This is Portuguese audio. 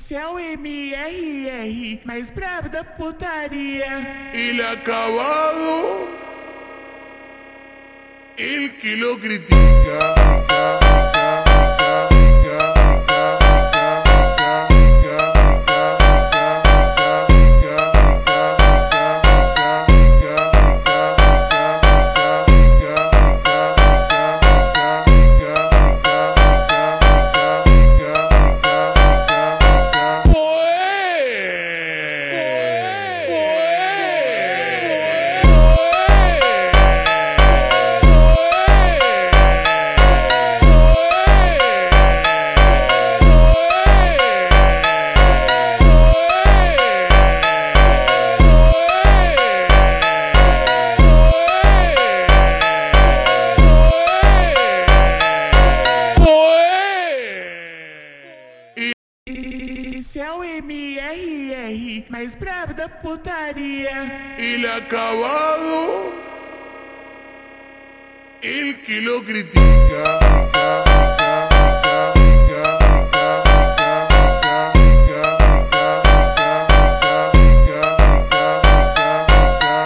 Esse é o MRR, mais brabo da putaria. El acabado, el que lo critica. Esse é o MRR, mais brabo da putaria. El acabado, el que lo critica.